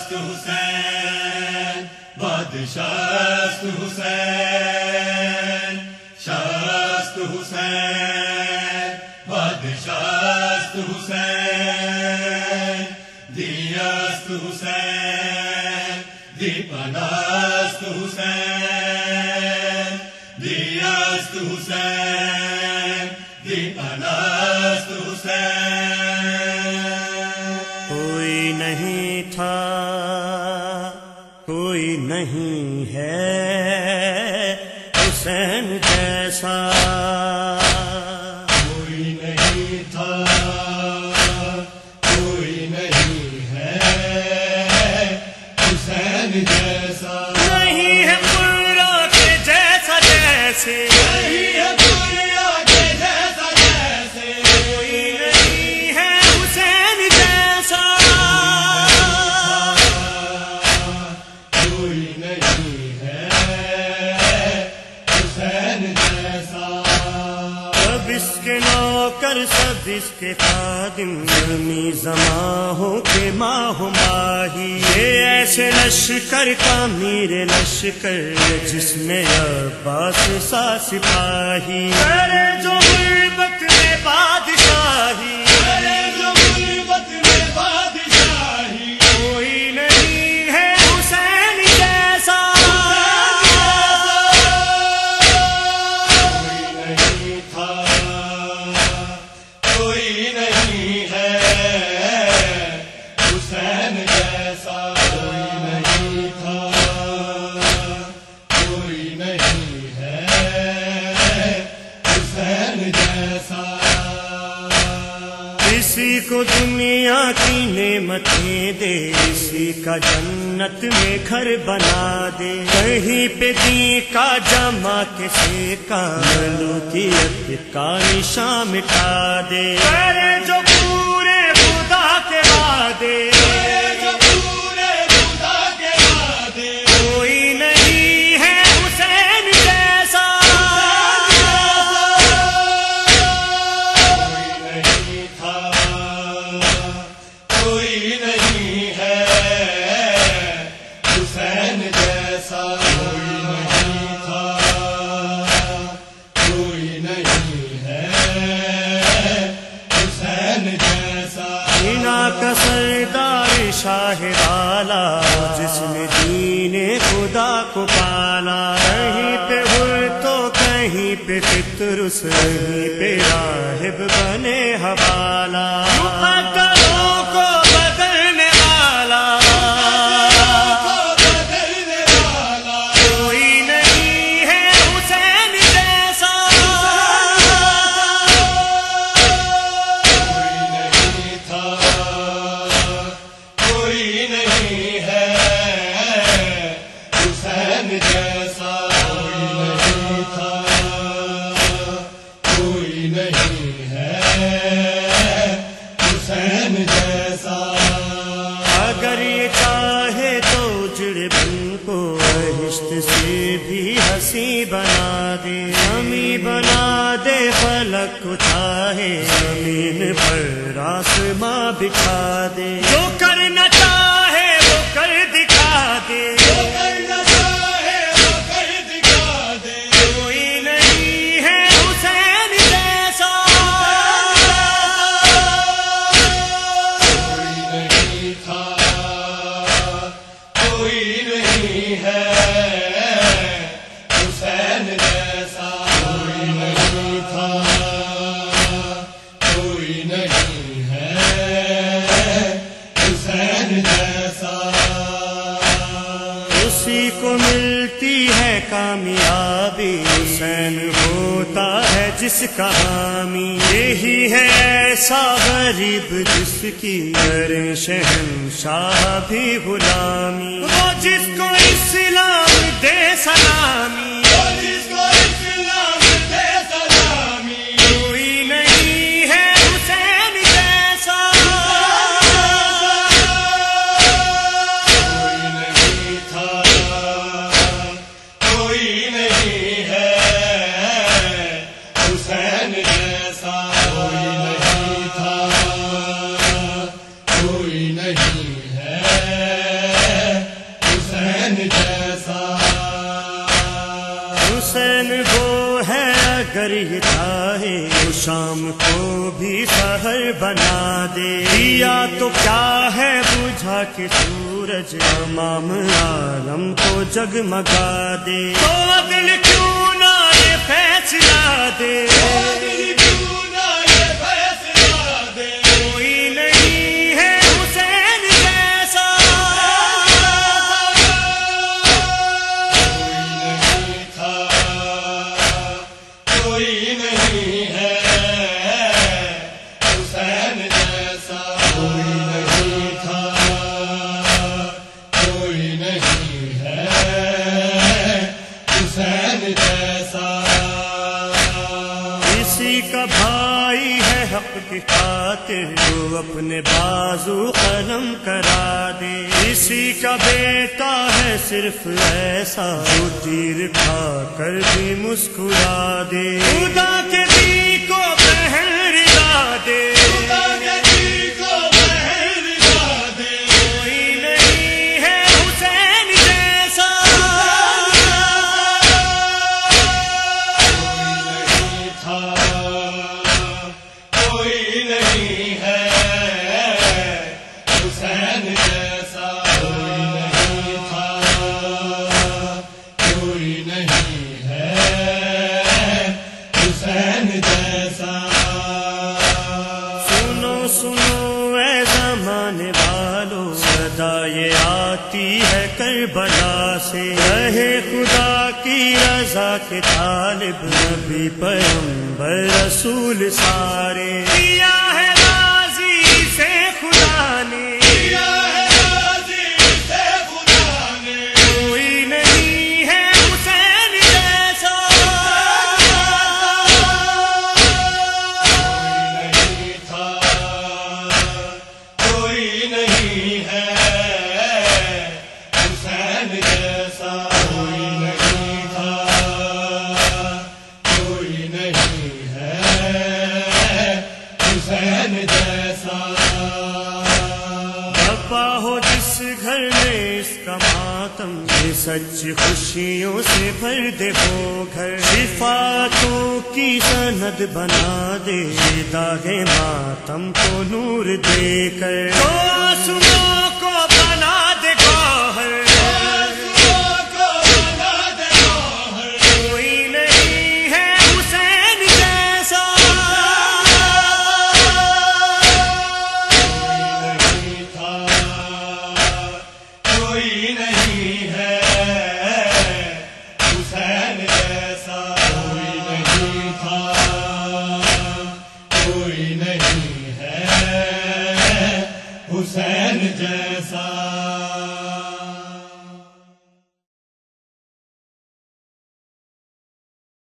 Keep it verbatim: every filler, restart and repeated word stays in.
شست حسین بادشاست حسین شست حسین بادشاست حسین دیست حسین دیپناست حسین دیست حسین دیپناست حسین کوئی نہیں تھا کوئی نہیں ہے حسین جیسا کوئی نہیں تھا کوئی نہیں ہے حسین جیسا نہیں ہے پورا کے جیسا جیسے نہیں ہے پورا کے جیسا جیسے کوئی نہیں ہے حسین جیسا کوئی نہیں ہے حسین جیسا سب اس کے نوکر سب اس کے خادم نرمی زماں ہو کے ماہ ماہی یہ ایسے لشکر کا میر لشکر جس میں عباس سا سپاہی کرے جو غربت میں بادشاہی کرے جو غربت میں بادشاہی کوئی نہیں ہے حسین جیسا کوئی نہیں تھا کوئی نہیں ہے حسین جیسا کوئی نہیں تھا کوئی نہیں ہے حسین جیسا کسی کو دنیا کی نعمتیں دے کسی کا جنت میں گھر بنا دے کہیں پہ دین کا جمع کسی کا ملوکیت کا نشان مٹا دے کرے جو پورے خدا کے وعدے جو پورے خدا کے وعدے کوئی نہیں ہے حسین جیسا کوئی نہیں تھا کوئی نہیں ہے حسین جیسا کوئی نہیں تھا کوئی نہیں ہے حسین جیسا بنا کا سردار شاہ والا جس نے دین خدا کو پالا کہیں پہ ہر تو کہیں پہ فطرس کہیں پہ راہب بنے حوالہ مقدروں کو بدلنے والا بدلنے والا کوئی نہیں ہے حسین جیسا کوئی نہیں تھا کوئی نہیں ہے حسین جیسا کوئی نہیں تھا کوئی نہیں ہے حسین جیسا اگر یہ چاہے تو جڑبن کو بہشت سے بھی ہنسی بنا دے ہمیں بنا دے فلک کو چاہے زمین پر آسماں بچھا دے جو کرنا چاہے وہ کر دکھا دے جو کرنا چاہے وہ کر دکھا دے کوئی نہیں ہے حسین جیسا کوئی نہیں تھا کوئی نہیں ہے حسین جیسا کوئی نہیں تھا کوئی نہیں ہے حسین جیسا اسی کو ملتی ہے کامیابی حسین ہوتا ہے جس کا حامی یہی ہے ایسا غریب جس کی کرے شہنشاہ بھی غلامی وہ جس کو اسلام دے سلامی جس کو اسلام دے سلامی کوئی نہیں ہے حسین جیسا کوئی نہیں تھا کوئی نہیں ہے حسین جیسا کوئی نہیں تھا کوئی نہیں ہے یہ چاہے وہ شام کو بھی سحر بنا دے. دیا تو کیا ہے بجھا کے سورج تمام عالم کو جگمگا دے. تو عدل کیوں نہ یہ فیصلہ دے, کوئی نہیں ہے حسین جیسا, کوئی نہیں ہے حسین جیسا, کوئی نہیں تھا, کوئی نہیں ہے حسین جیسا. کسی کا بھائی ہے حق کی خاطر جو اپنے بازو قلم کرا دے. کسی کا بیٹا ہے صرف ایسا جو تیر کھا کر بھی مسکرا دے. خدا کے دی کو بہن رلا دے, کوئی نہیں ہے حسین جیسا, کوئی نہیں ہے حسین جیسا, کوئی نہیں تھا, کوئی نہیں ہے حسین جیسا. سنو سنو اے زمانے والو, صدا یہ آتی ہے کربلا سے. رہے خدا کی رضا کے طالب نبی پیغمبر رسول سارے. دیا ہے راضی سے خدا نے, کوئی نہیں ہے حسین جیسا, کوئی نہیں ہے حسین جیسا, کوئی نہیں تھا, کوئی نہیں ہے حسین جیسا. ابا ہو جس گھر میں اس کا ماتم, یہ سچ خوشیوں سے بھر دے وہ گھر. صفاتوں کی سند بنا دے, داغے ماتم کو نور دے کر. تو آنسوؤں کو بنا دے گوہر, کوئی نہیں ہے حسین جیسا, کوئی نہیں ہے حسین جیسا, کوئی نہیں تھا, کوئی نہیں ہے حسین جیسا.